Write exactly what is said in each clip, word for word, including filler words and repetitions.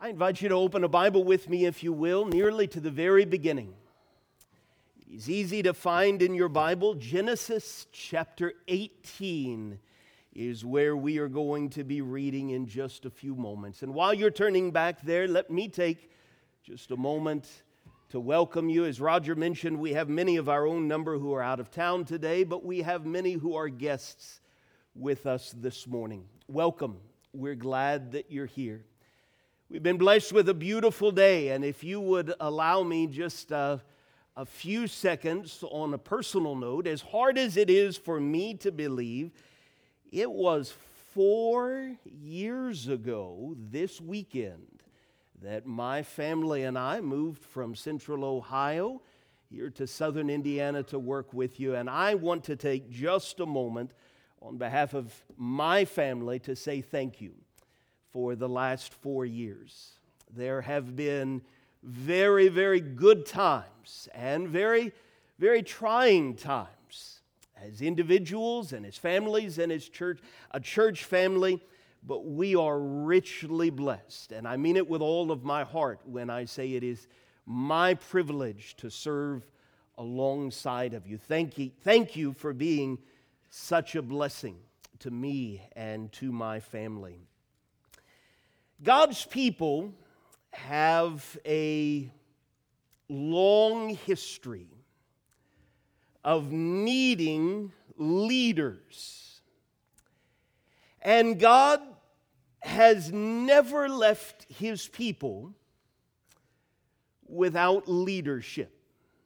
I invite you to open a Bible with me, if you will, nearly to the very beginning. It's easy to find in your Bible. Genesis chapter eighteen is where we are going to be reading in just a few moments. And while you're turning back there, let me take just a moment to welcome you. As Roger mentioned, we have many of our own number who are out of town today, but we have many who are guests with us this morning. Welcome. We're glad that you're here. We've been blessed with a beautiful day, and if you would allow me just uh, a few seconds on a personal note, as hard as it is for me to believe, it was four years ago this weekend that my family and I moved from Central Ohio here to Southern Indiana to work with you, and I want to take just a moment on behalf of my family to say thank you for the last four years. There have been very, very good times and very, very trying times as individuals and as families and as church, a church family, but we are richly blessed. And I mean it with all of my heart when I say it is my privilege to serve alongside of you. Thank you, thank you for being such a blessing to me and to my family. God's people have a long history of needing leaders. And God has never left His people without leadership.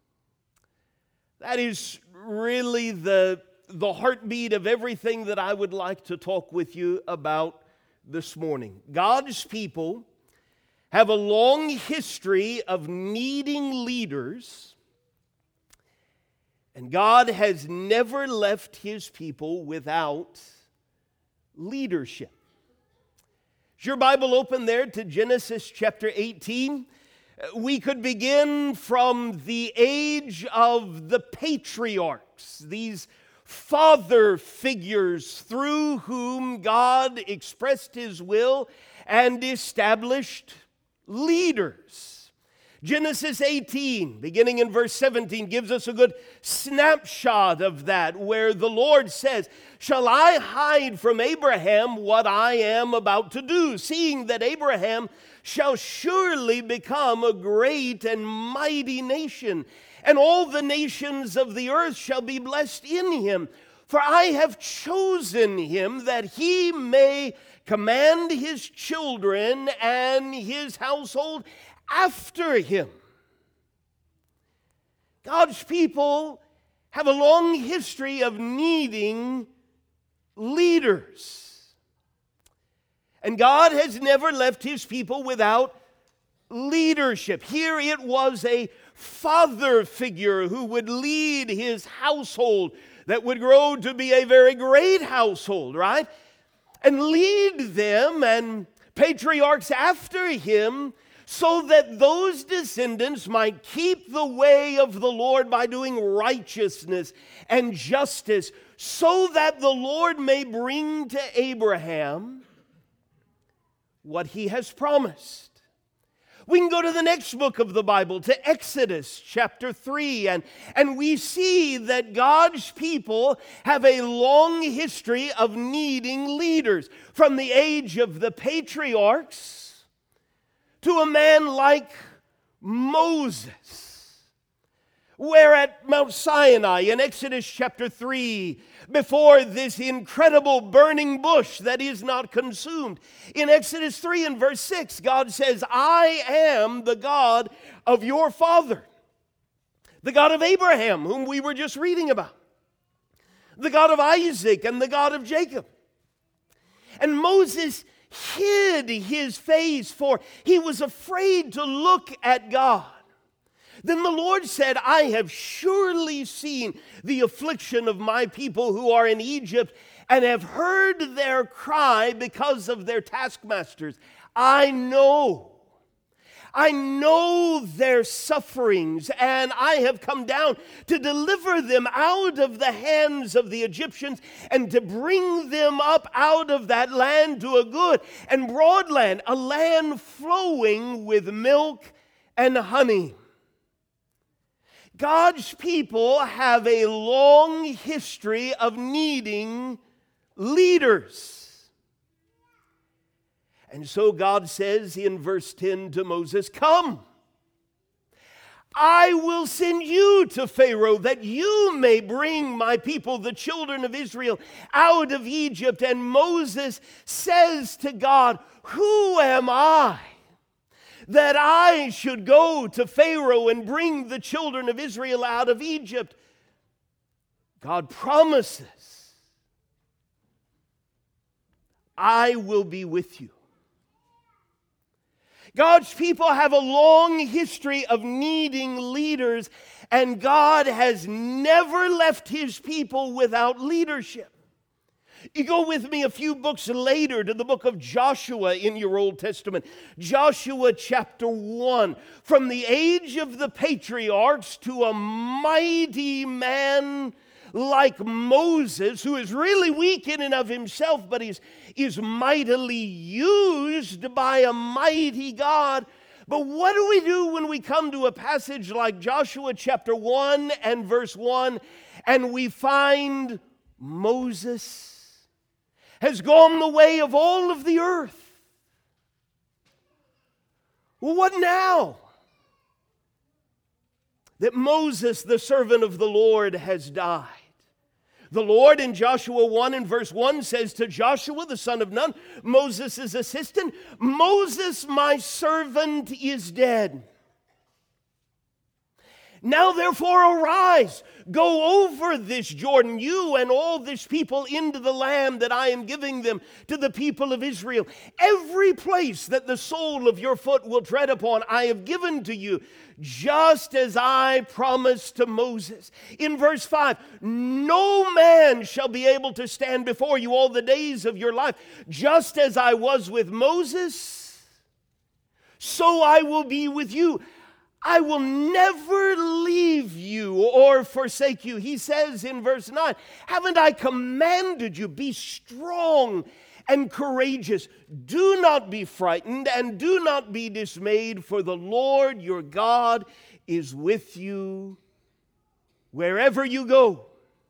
That is really the, the heartbeat of everything that I would like to talk with you about this morning. God's people have a long history of needing leaders, and God has never left His people without leadership. Is your Bible open there to Genesis chapter eighteen? We could begin from the age of the patriarchs, these father figures through whom God expressed His will and established leaders. Genesis eighteen, beginning in verse seventeen, gives us a good snapshot of that, where the Lord says, "Shall I hide from Abraham what I am about to do, seeing that Abraham shall surely become a great and mighty nation, and all the nations of the earth shall be blessed in him. For I have chosen him that he may command his children and his household after him." God's people have a long history of needing leaders. And God has never left His people without leadership. Here it was a father figure who would lead his household that would grow to be a very great household, right? And lead them and patriarchs after him so that those descendants might keep the way of the Lord by doing righteousness and justice, so that the Lord may bring to Abraham what He has promised. We can go to the next book of the Bible, to Exodus chapter three, and, and we see that God's people have a long history of needing leaders. From the age of the patriarchs to a man like Moses, where at Mount Sinai in Exodus chapter three, before this incredible burning bush that is not consumed. In Exodus three and verse six, God says, "I am the God of your father," the God of Abraham, whom we were just reading about, the God of Isaac and the God of Jacob. And Moses hid his face, for he was afraid to look at God. Then the Lord said, "I have surely seen the affliction of my people who are in Egypt, and have heard their cry because of their taskmasters. I know I know their sufferings, and I have come down to deliver them out of the hands of the Egyptians and to bring them up out of that land to a good and broad land, a land flowing with milk and honey. God's people have a long history of needing leaders. And so God says in verse ten to Moses, "Come, I will send you to Pharaoh that you may bring my people, the children of Israel, out of Egypt." And Moses says to God, "Who am I that I should go to Pharaoh and bring the children of Israel out of Egypt?" God promises, "I will be with you." God's people have a long history of needing leaders, and God has never left his people without leadership. You go with me a few books later to the book of Joshua in your Old Testament. Joshua chapter one. From the age of the patriarchs to a mighty man like Moses, who is really weak in and of himself, but is, is mightily used by a mighty God. But what do we do when we come to a passage like Joshua chapter one and verse one, and we find Moses has gone the way of all of the earth? Well, what now? That Moses, the servant of the Lord, has died. The Lord in Joshua one and verse one says to Joshua, the son of Nun, Moses' assistant, "Moses, my servant, is dead. Now therefore arise, go over this Jordan, you and all this people, into the land that I am giving them to the people of Israel. Every place that the sole of your foot will tread upon, I have given to you, just as I promised to Moses." In verse five, "No man shall be able to stand before you all the days of your life. Just as I was with Moses, so I will be with you. I will never leave you or forsake you." He says in verse nine, "Haven't I commanded you? Be strong and courageous. Do not be frightened and do not be dismayed, for the Lord your God is with you wherever you go."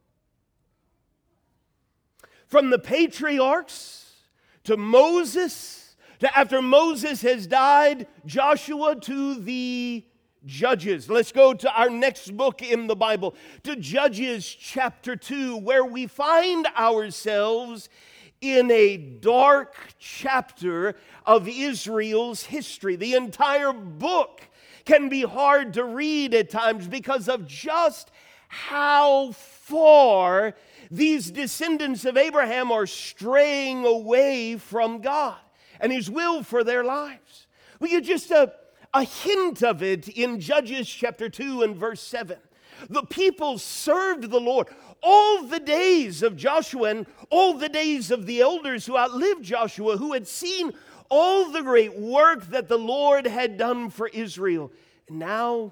From the patriarchs to Moses, to after Moses has died, Joshua, to the Judges. Let's go to our next book in the Bible, to Judges chapter two, where we find ourselves in a dark chapter of Israel's history. The entire book can be hard to read at times because of just how far these descendants of Abraham are straying away from God and his will for their lives. We get just a A hint of it in Judges chapter two and verse seven. The people served the Lord all the days of Joshua and all the days of the elders who outlived Joshua, who had seen all the great work that the Lord had done for Israel. And now,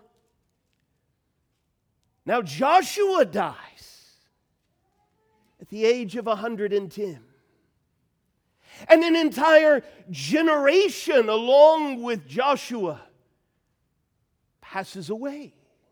now Joshua dies at the age of one hundred ten. And an entire generation along with Joshua passes away.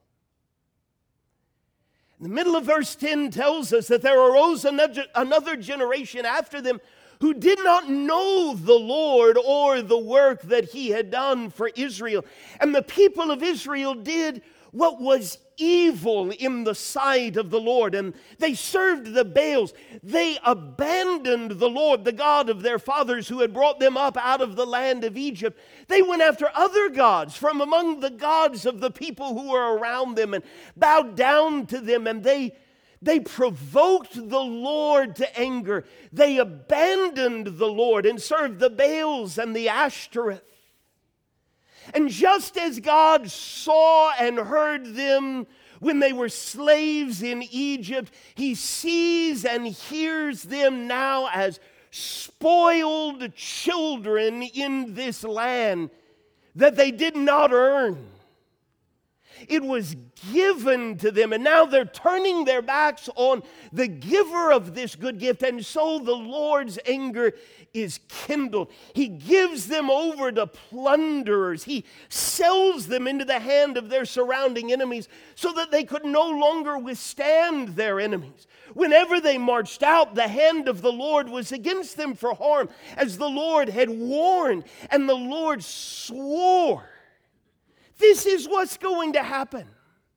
The middle of verse ten tells us that there arose another, another generation after them who did not know the Lord or the work that he had done for Israel. And the people of Israel did what was evil in the sight of the Lord, and they served the Baals. They abandoned the Lord, the God of their fathers, who had brought them up out of the land of Egypt. They went after other gods from among the gods of the people who were around them and bowed down to them, and they They provoked the Lord to anger. They abandoned the Lord and served the Baals and the Ashtoreth. And just as God saw and heard them when they were slaves in Egypt, he sees and hears them now as spoiled children in this land. that they did not earn. It was given to them, and now they're turning their backs on the giver of this good gift, and so the Lord's anger is kindled. He gives them over to plunderers. He sells them into the hand of their surrounding enemies so that they could no longer withstand their enemies. Whenever they marched out, the hand of the Lord was against them for harm, as the Lord had warned, and the Lord swore. This is what's going to happen.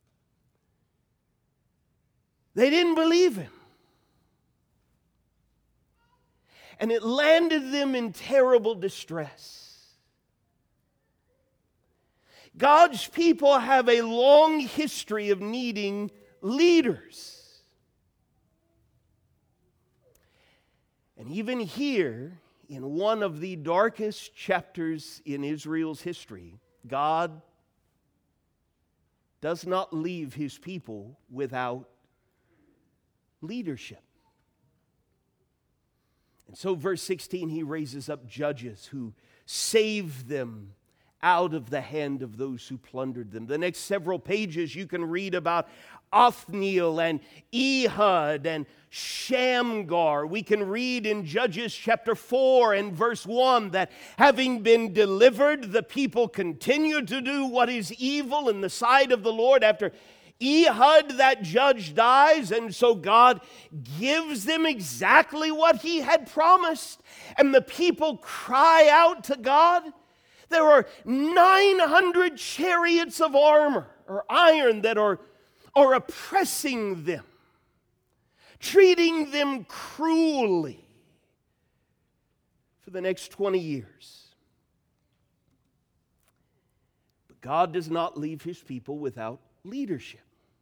They didn't believe him. And it landed them in terrible distress. God's people have a long history of needing leaders. And even here, in one of the darkest chapters in Israel's history, God does not leave his people without leadership. And so, verse sixteen, he raises up judges who save them out of the hand of those who plundered them. The next several pages you can read about Othniel and Ehud and Shamgar. We can read in Judges chapter four and verse one that having been delivered, the people continued to do what is evil in the sight of the Lord. After Ehud, that judge, dies, and so God gives them exactly what he had promised. And the people cry out to God. There are nine hundred chariots of armor or iron that are, are oppressing them, treating them cruelly for the next twenty years. But God does not leave his people without leadership.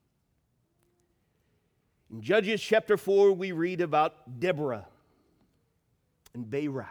In Judges chapter four, we read about Deborah and Barak.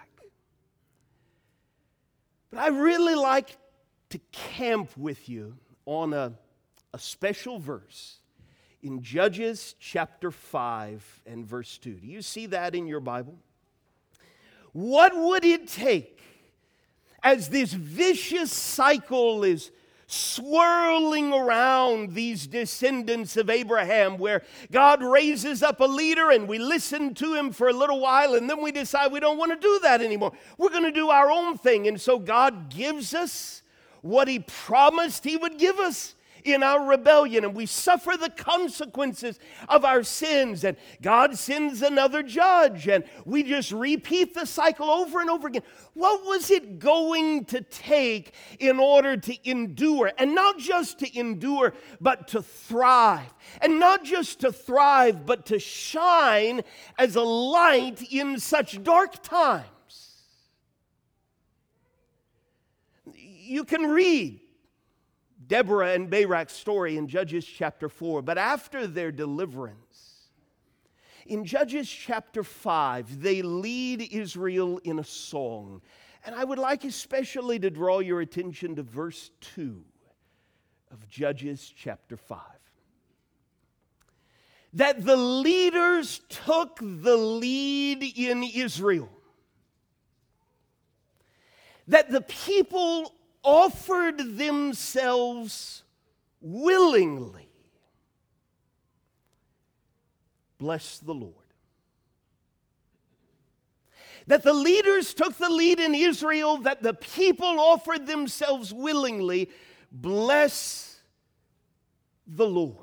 But I really like to camp with you on a, a special verse in Judges chapter five and verse two. Do you see that in your Bible? What would it take as this vicious cycle is swirling around these descendants of Abraham, where God raises up a leader and we listen to him for a little while and then we decide we don't want to do that anymore. We're going to do our own thing. And so God gives us what he promised he would give us in our rebellion, and we suffer the consequences of our sins, and God sends another judge, and we just repeat the cycle over and over again. What was it going to take in order to endure? And not just to endure, but to thrive. And not just to thrive, but to shine as a light in such dark times. You can read Deborah and Barak's story in Judges chapter four. But after their deliverance, in Judges chapter five, they lead Israel in a song. And I would like especially to draw your attention to verse two of Judges chapter five. That the leaders took the lead in Israel. That the people offered themselves willingly. Bless the Lord. That the leaders took the lead in Israel, that the people offered themselves willingly. Bless the Lord.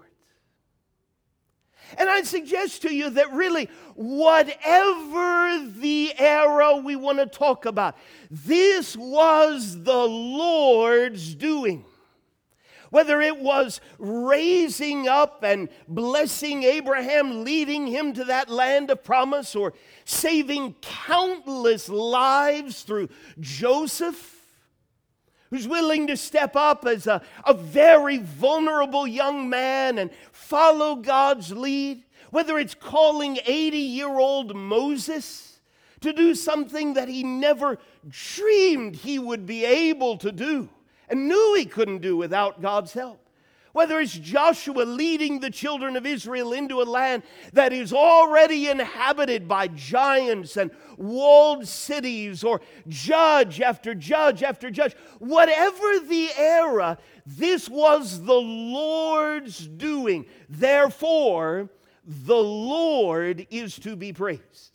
And I suggest to you that really, whatever the era we want to talk about, this was the Lord's doing. Whether it was raising up and blessing Abraham, leading him to that land of promise, or saving countless lives through Joseph, who's willing to step up as a, a very vulnerable young man and follow God's lead. Whether it's calling eighty-year-old Moses to do something that he never dreamed he would be able to do and knew he couldn't do without God's help. Whether it's Joshua leading the children of Israel into a land that is already inhabited by giants and walled cities, or judge after judge after judge, whatever the era, this was the Lord's doing. Therefore, the Lord is to be praised.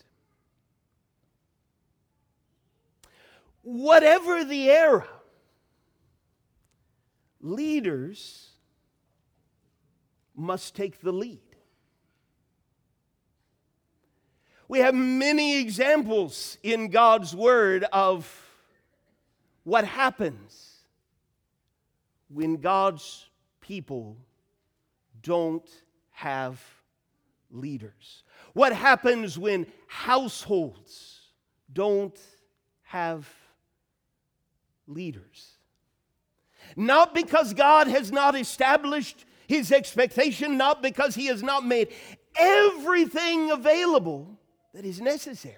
Whatever the era, leaders must take the lead. We have many examples in God's Word of what happens when God's people don't have leaders. What happens when households don't have leaders. Not because God has not established His expectation, not because He has not made everything available that is necessary.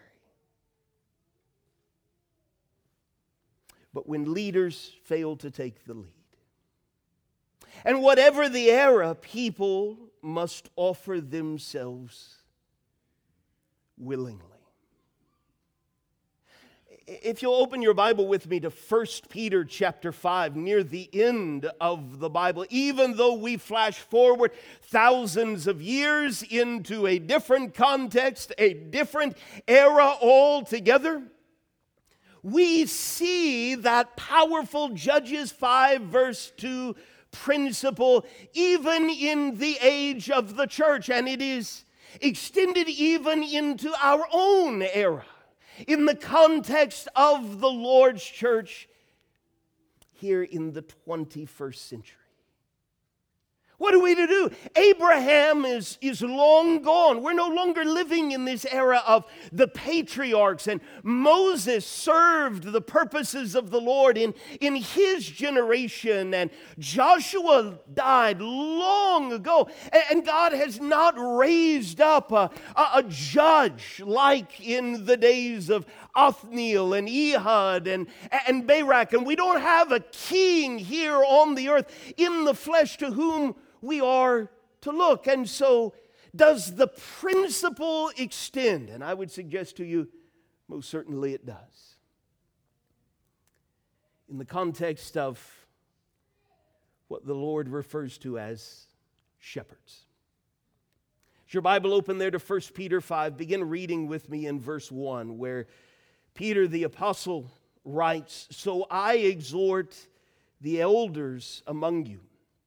But when leaders fail to take the lead. And whatever the era, people must offer themselves willingly. If you'll open your Bible with me to First Peter chapter five, near the end of the Bible, even though we flash forward thousands of years into a different context, a different era altogether, we see that powerful Judges five verse two principle even in the age of the church, and it is extended even into our own era. In the context of the Lord's church here in the twenty-first century. What are we to do? Abraham is, is long gone. We're no longer living in this era of the patriarchs, and Moses served the purposes of the Lord in, in his generation, and Joshua died long ago, and, and God has not raised up a, a, a judge like in the days of Othniel and Ehud and, and Barak, and we don't have a king here on the earth in the flesh to whom we are to look. And so does the principle extend? And I would suggest to you, most certainly it does. In the context of what the Lord refers to as shepherds. Is your Bible open there to First Peter five? Begin reading with me in verse one, where Peter the apostle writes, "So I exhort the elders among you,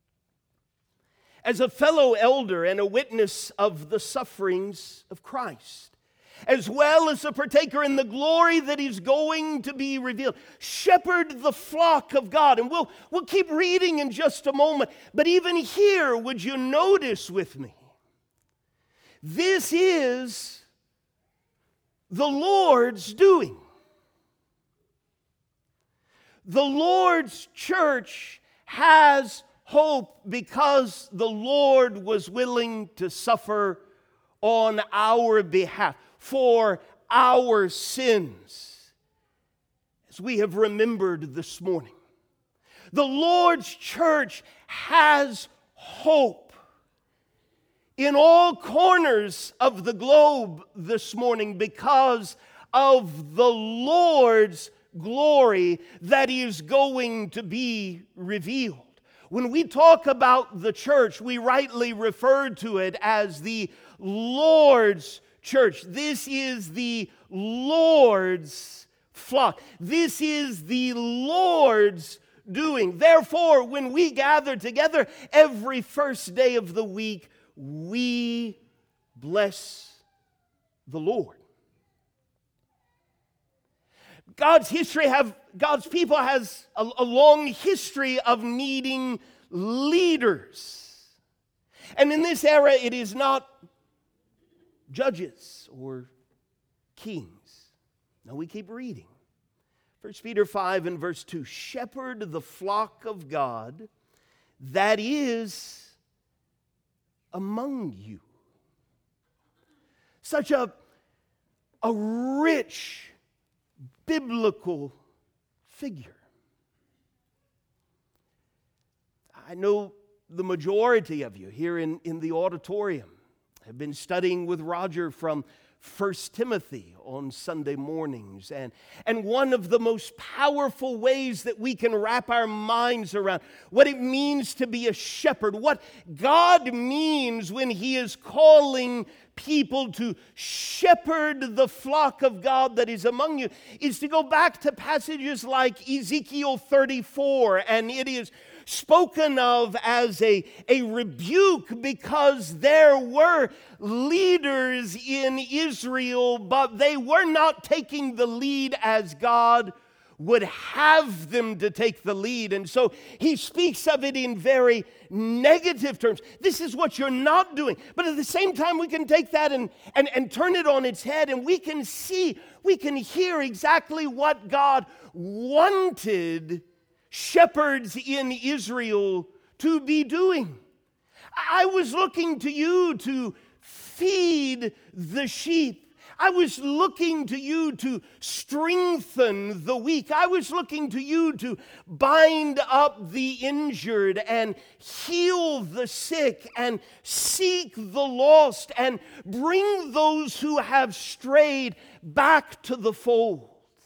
as a fellow elder and a witness of the sufferings of Christ, as well as a partaker in the glory that is going to be revealed. Shepherd the flock of God." And we'll, we'll keep reading in just a moment. But even here, would you notice with me? This is the Lord's doing. The Lord's church has hope because the Lord was willing to suffer on our behalf for our sins, as we have remembered this morning. The Lord's church has hope in all corners of the globe this morning because of the Lord's glory that is going to be revealed. When we talk about the church, we rightly refer to it as the Lord's church. This is the Lord's flock. This is the Lord's doing. Therefore, when we gather together every first day of the week, we bless the Lord. God's history have God's people has a, a long history of needing leaders. And in this era, it is not judges or kings. Now we keep reading. First Peter five and verse two, "Shepherd the flock of God that is among you." Such a, a rich biblical figure. I know the majority of you here in, in the auditorium have been studying with Roger from First Timothy on Sunday mornings. And, and one of the most powerful ways that we can wrap our minds around what it means to be a shepherd, what God means when He is calling people to shepherd the flock of God that is among you, is to go back to passages like Ezekiel thirty-four, and it is spoken of as a, a rebuke because there were leaders in Israel, but they were not taking the lead as God would have them to take the lead. And so he speaks of it in very negative terms. This is what you're not doing. But at the same time, we can take that and, and, and turn it on its head, and we can see, we can hear exactly what God wanted shepherds in Israel to be doing. I was looking to you to feed the sheep. I was looking to you to strengthen the weak. I was looking to you to bind up the injured and heal the sick and seek the lost and bring those who have strayed back to the fold.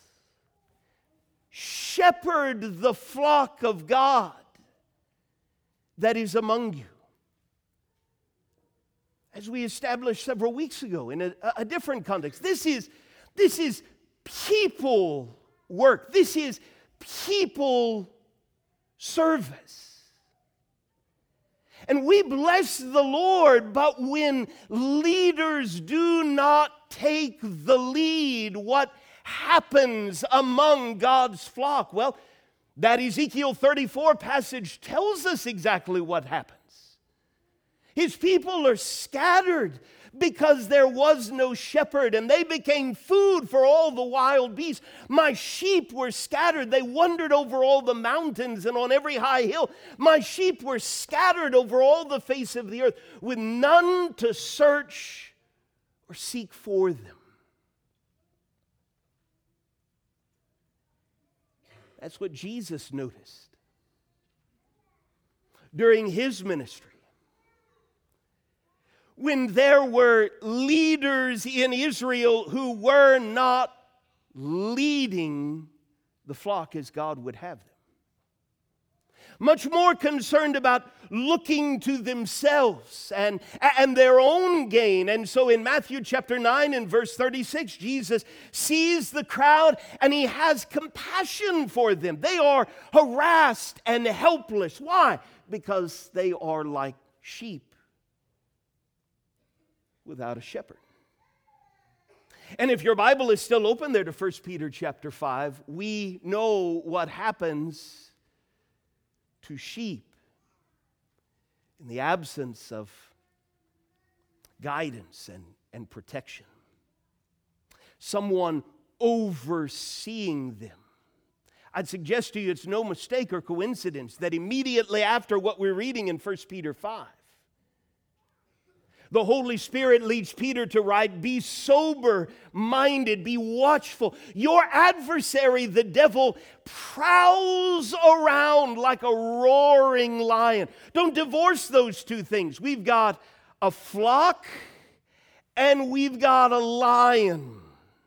Shepherd the flock of God that is among you. As we established several weeks ago in a, a different context, this is, this is people work. This is people service. And we bless the Lord, but when leaders do not take the lead, what happens among God's flock? Well, that Ezekiel thirty-four passage tells us exactly what happens. His people are scattered because there was no shepherd, and they became food for all the wild beasts. My sheep were scattered. They wandered over all the mountains and on every high hill. My sheep were scattered over all the face of the earth, with none to search or seek for them. That's what Jesus noticed during His ministry. When there were leaders in Israel who were not leading the flock as God would have them. Much more concerned about looking to themselves and, and their own gain. And so in Matthew chapter nine and verse thirty-six, Jesus sees the crowd and He has compassion for them. They are harassed and helpless. Why? Because they are like sheep without a shepherd. And if your Bible is still open there to First Peter chapter five, we know what happens to sheep in the absence of guidance and, and protection. Someone overseeing them. I'd suggest to you it's no mistake or coincidence that immediately after what we're reading in First Peter five, the Holy Spirit leads Peter to write, be sober-minded, be watchful. Your adversary, the devil, prowls around like a roaring lion. Don't divorce those two things. We've got a flock and we've got a lion.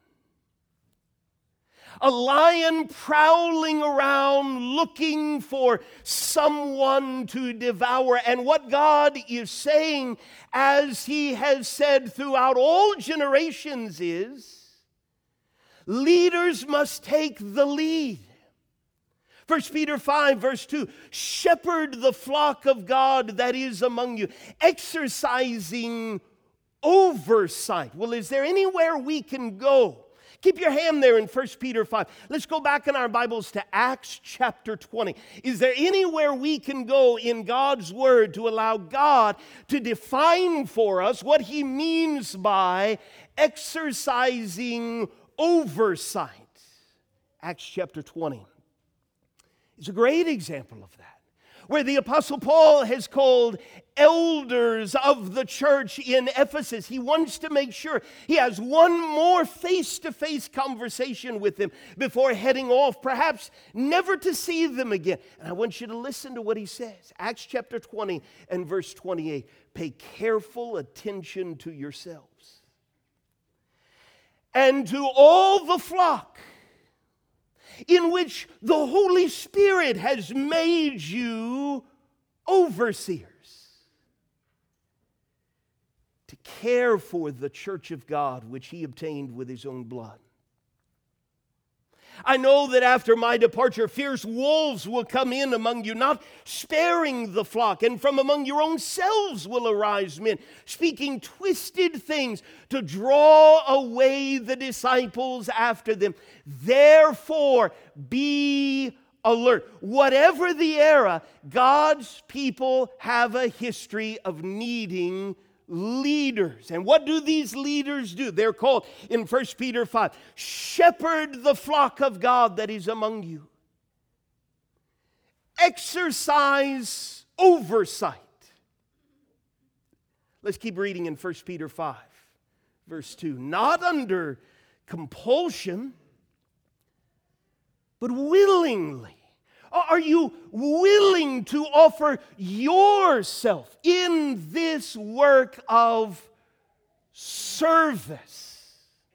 A lion prowling around looking for someone to devour. And what God is saying, as He has said throughout all generations, is leaders must take the lead. First Peter five verse two, shepherd the flock of God that is among you, exercising oversight. Well, is there anywhere we can go? Keep your hand there in First Peter five. Let's go back in our Bibles to Acts chapter twenty. Is there anywhere we can go in God's Word to allow God to define for us what He means by exercising oversight? Acts chapter twenty is a great example of that. where the Apostle Paul has called elders of the church in Ephesus. He wants to make sure he has one more face-to-face conversation with them before heading off, perhaps never to see them again. And I want you to listen to what he says. Acts chapter twenty and verse twenty-eight. Pay careful attention to yourselves and to all the flock in which the Holy Spirit has made you overseers, to care for the church of God, which he obtained with his own blood. I know that after my departure, fierce wolves will come in among you, not sparing the flock, and from among your own selves will arise men, speaking twisted things to draw away the disciples after them. Therefore, be alert. Whatever the era, God's people have a history of needing leaders. And what do these leaders do? They're called in First Peter five, shepherd the flock of God that is among you. Exercise oversight. Let's keep reading in First Peter five, verse two. Not under compulsion, but willingly. Are you willing to offer yourself in this work of service?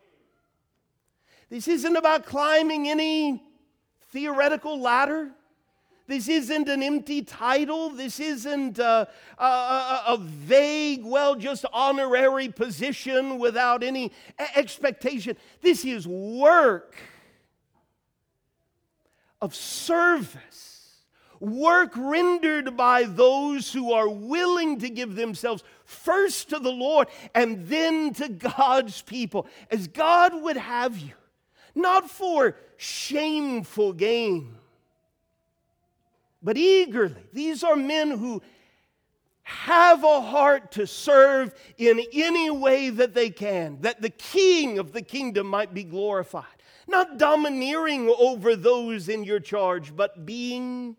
This isn't about climbing any theoretical ladder. This isn't an empty title. This isn't a, a, a, a vague, well, just honorary position without any expectation. This is work of service, work rendered by those who are willing to give themselves first to the Lord and then to God's people, as God would have you, not for shameful gain, but eagerly. These are men who have a heart to serve in any way that they can, that the King of the kingdom might be glorified. Not domineering over those in your charge, but being,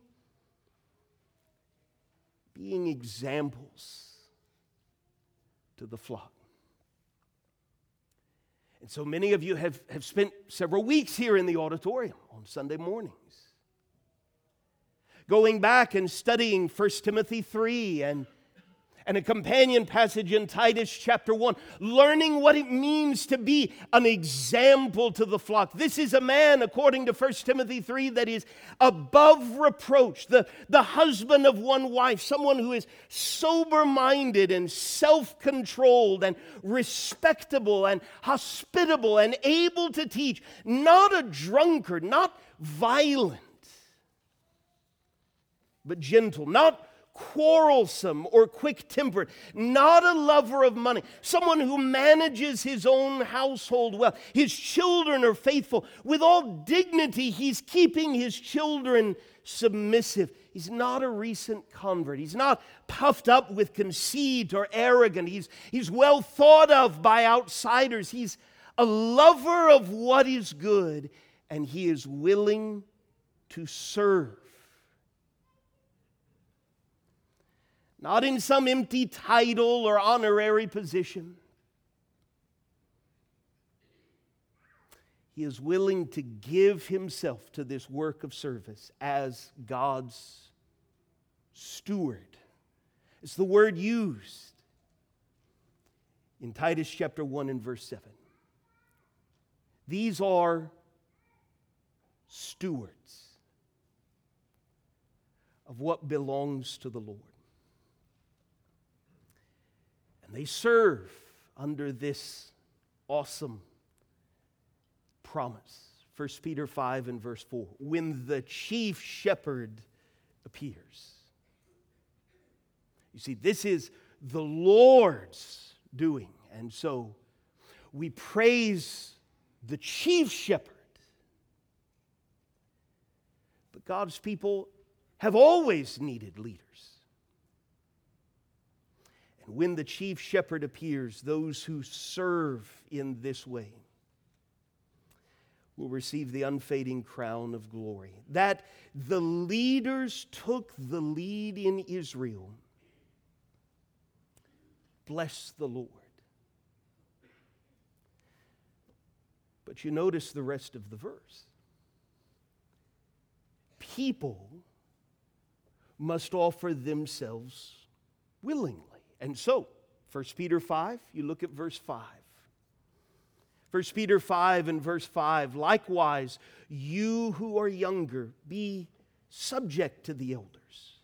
being examples to the flock. And so many of you have, have spent several weeks here in the auditorium on Sunday mornings, going back and studying First Timothy three and and a companion passage in Titus chapter one, learning what it means to be an example to the flock. This is a man, according to First Timothy three, that is above reproach, the, the husband of one wife, someone who is sober-minded and self-controlled and respectable and hospitable and able to teach, not a drunkard, not violent, but gentle, not quarrelsome or quick-tempered, not a lover of money, someone who manages his own household well. His children are faithful. With all dignity, he's keeping his children submissive. He's not a recent convert. He's not puffed up with conceit or arrogant. He's, he's well thought of by outsiders. He's a lover of what is good, and he is willing to serve. Not in some empty title or honorary position. He is willing to give himself to this work of service as God's steward. It's the word used in Titus chapter one and verse seven. These are stewards of what belongs to the Lord. And they serve under this awesome promise. First Peter five and verse four. When the chief shepherd appears. You see, this is the Lord's doing. And so we praise the chief shepherd. But God's people have always needed leaders. And when the chief shepherd appears, those who serve in this way will receive the unfading crown of glory. That the leaders took the lead in Israel. Bless the Lord. But you notice the rest of the verse. People must offer themselves willingly. And so, First Peter five, you look at verse five. First Peter five and verse five, likewise, you who are younger, be subject to the elders.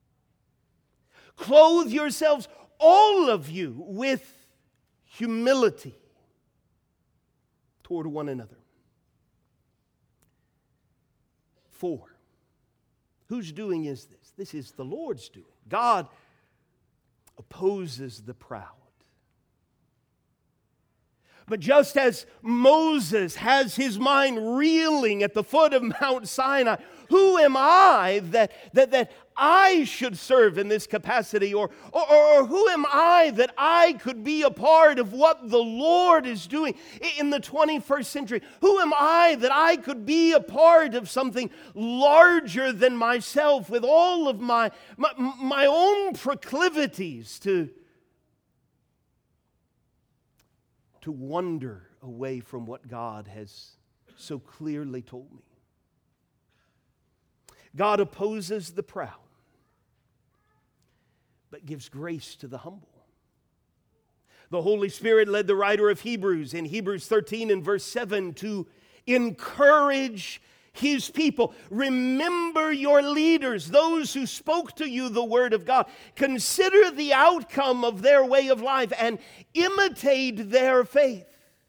Clothe yourselves, all of you, with humility toward one another. For, whose doing is this? This is the Lord's doing. God opposes the proud. But just as Moses has his mind reeling at the foot of Mount Sinai, who am I that, that, that I should serve in this capacity? Or, or, or who am I that I could be a part of what the Lord is doing in the twenty-first century? Who am I that I could be a part of something larger than myself with all of my, my, my own proclivities to to wander away from what God has so clearly told me? God opposes the proud, but gives grace to the humble. The Holy Spirit led the writer of Hebrews in Hebrews thirteen and verse seven to encourage His people. Remember your leaders, those who spoke to you the word of God. Consider the outcome of their way of life and imitate their faith.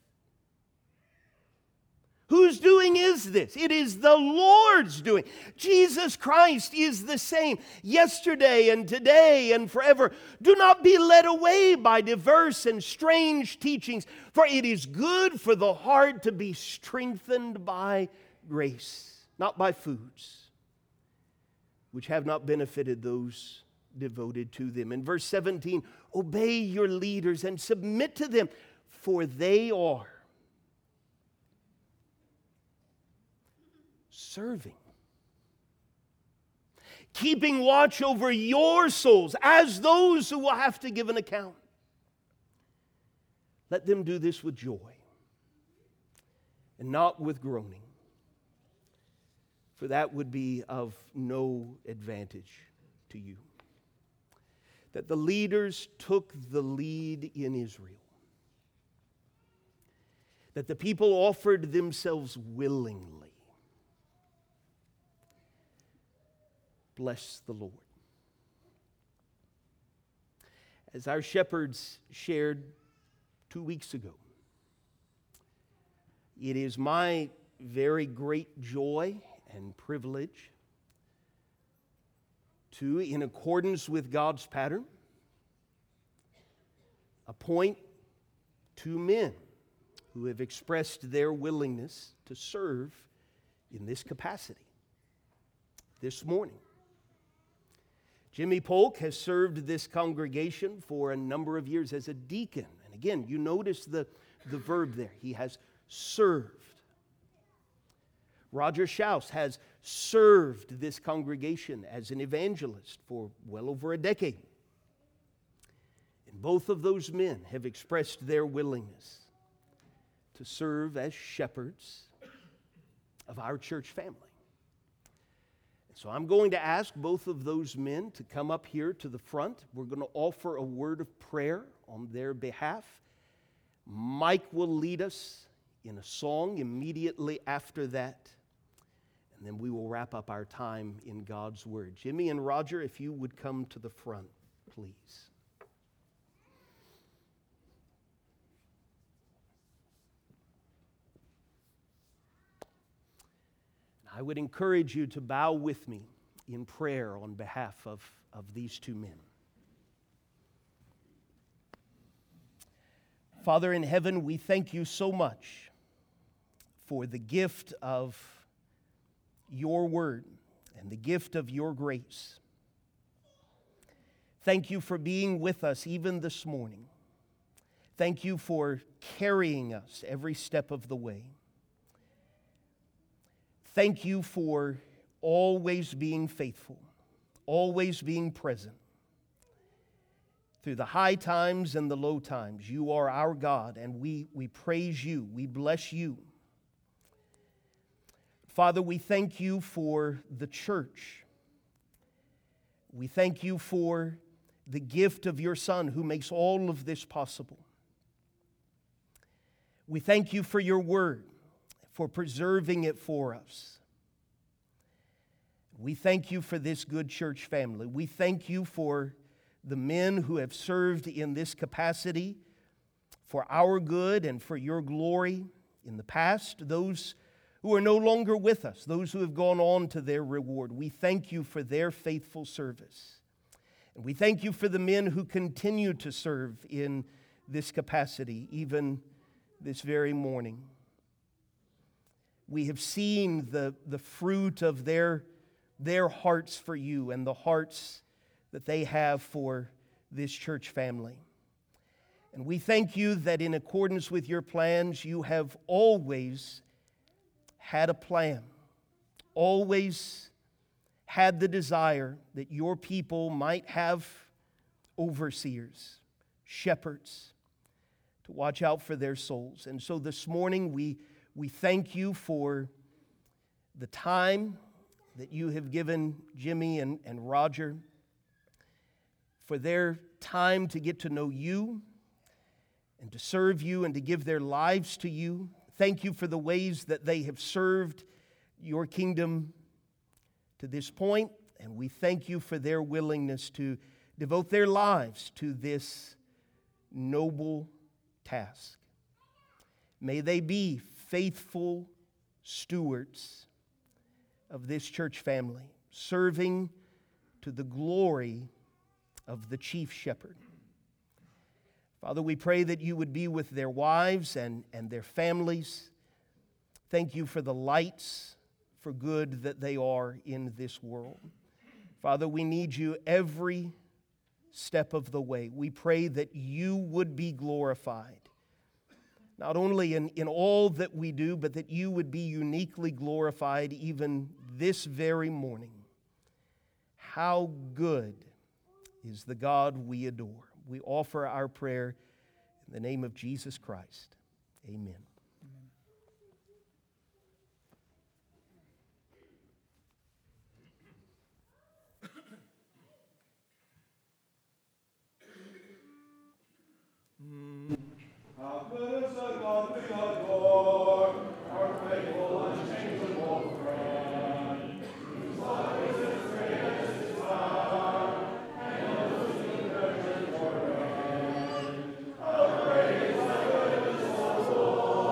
Whose doing is this? It is the Lord's doing. Jesus Christ is the same yesterday and today and forever. Do not be led away by diverse and strange teachings, for it is good for the heart to be strengthened by grace, not by foods, which have not benefited those devoted to them. In verse seventeen, obey your leaders and submit to them, for they are serving, keeping watch over your souls as those who will have to give an account. Let them do this with joy and not with groaning, for that would be of no advantage to you. That the leaders took the lead in Israel. That the people offered themselves willingly. Bless the Lord. As our shepherds shared two weeks ago, it is my very great joy and privilege to, in accordance with God's pattern, appoint two men who have expressed their willingness to serve in this capacity this morning. Jimmy Polk has served this congregation for a number of years as a deacon. And again, you notice the, the verb there. He has served. Roger Schaus has served this congregation as an evangelist for well over a decade. And both of those men have expressed their willingness to serve as shepherds of our church family. So I'm going to ask both of those men to come up here to the front. We're going to offer a word of prayer on their behalf. Mike will lead us in a song immediately after that. And then we will wrap up our time in God's Word. Jimmy and Roger, if you would come to the front, please. I would encourage you to bow with me in prayer on behalf of, of these two men. Father in heaven, we thank you so much for the gift of your word and the gift of your grace. Thank you for being with us even this morning. Thank you for carrying us every step of the way. Thank you for always being faithful, always being present. Through the high times and the low times, you are our God, and we, we praise you, we bless you. Father, we thank you for the church. We thank you for the gift of your Son who makes all of this possible. We thank you for your word, for preserving it for us. We thank you for this good church family. We thank you for the men who have served in this capacity for our good and for your glory in the past, those who are no longer with us, those who have gone on to their reward. We thank you for their faithful service. And we thank you for the men who continue to serve in this capacity, even this very morning. We have seen the, the fruit of their, their hearts for you and the hearts that they have for this church family. And we thank you that in accordance with your plans, you have always had a plan, always had the desire that your people might have overseers, shepherds, to watch out for their souls. And so this morning we, we thank you for the time that you have given Jimmy and, and Roger, for their time to get to know you and to serve you and to give their lives to you. Thank you for the ways that they have served your kingdom to this point, and we thank you for their willingness to devote their lives to this noble task. May they be faithful stewards of this church family, serving to the glory of the chief shepherd. Father, we pray that you would be with their wives and, and their families. Thank you for the lights for good that they are in this world. Father, we need you every step of the way. We pray that you would be glorified, not only in, in all that we do, but that you would be uniquely glorified even this very morning. How good is the God we adore. We offer our prayer in the name of Jesus Christ. Amen. How good is the God we adore, our faithful, unchangeable friend, whose love is as great as his power, and whose virgin forever. How great is the goodness of the Lord!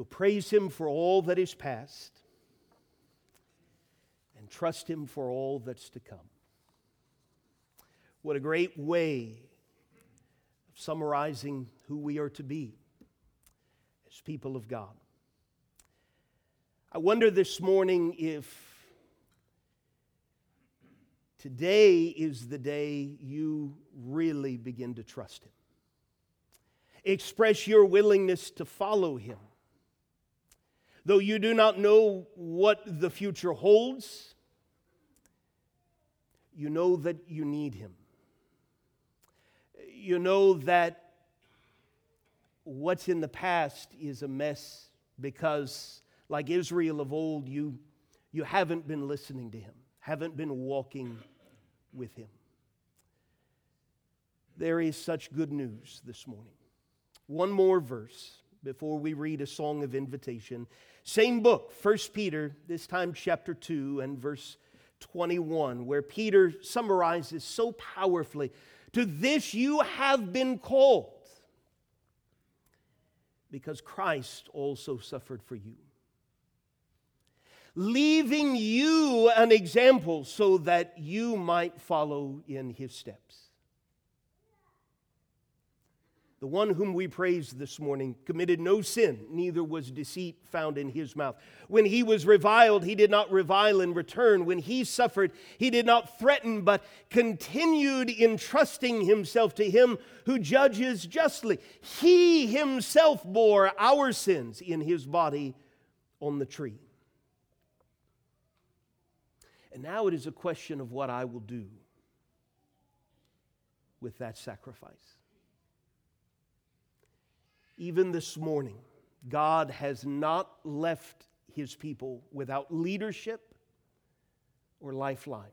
We'll praise Him for all that is past and trust Him for all that's to come. What a great way of summarizing who we are to be as people of God. I wonder this morning if today is the day you really begin to trust Him. Express your willingness to follow Him. Though you do not know what the future holds, you know that you need Him. You know that what's in the past is a mess because, like Israel of old, you, you haven't been listening to Him, haven't been walking with Him. There is such good news this morning. One more verse before we read a song of invitation. Same book, First Peter, this time chapter two and verse twenty-one, where Peter summarizes so powerfully, "To this you have been called, because Christ also suffered for you, leaving you an example so that you might follow in His steps." The one whom we praise this morning committed no sin, neither was deceit found in His mouth. When He was reviled, He did not revile in return. When He suffered, He did not threaten, but continued entrusting Himself to Him who judges justly. He Himself bore our sins in His body on the tree. And now it is a question of what I will do with that sacrifice. Even this morning, God has not left His people without leadership or lifeline.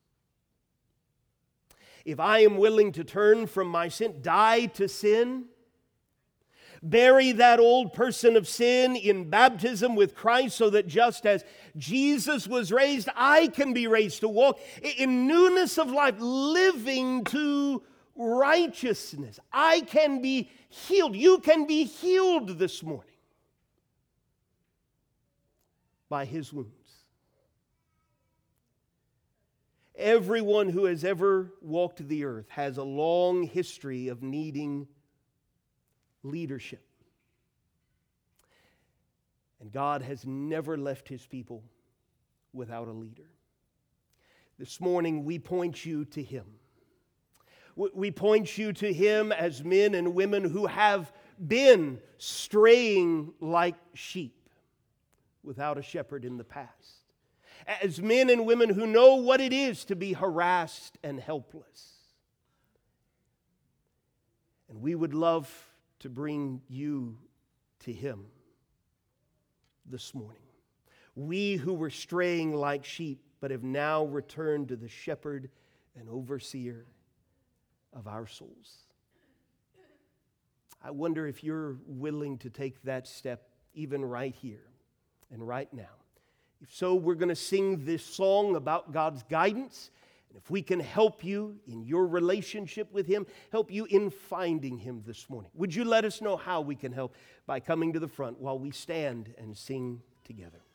If I am willing to turn from my sin, die to sin, bury that old person of sin in baptism with Christ so that just as Jesus was raised, I can be raised to walk in newness of life, living to righteousness. I can be healed. You can be healed this morning by His wounds. Everyone who has ever walked the earth has a long history of needing leadership. And God has never left His people without a leader. This morning we point you to Him. We point you to Him as men and women who have been straying like sheep without a shepherd in the past. As men and women who know what it is to be harassed and helpless. And we would love to bring you to Him this morning. We who were straying like sheep but have now returned to the shepherd and overseer of our souls. I wonder if you're willing to take that step even right here and right now. If so, we're going to sing this song about God's guidance. And if we can help you in your relationship with Him, help you in finding Him this morning, would you let us know how we can help by coming to the front while we stand and sing together?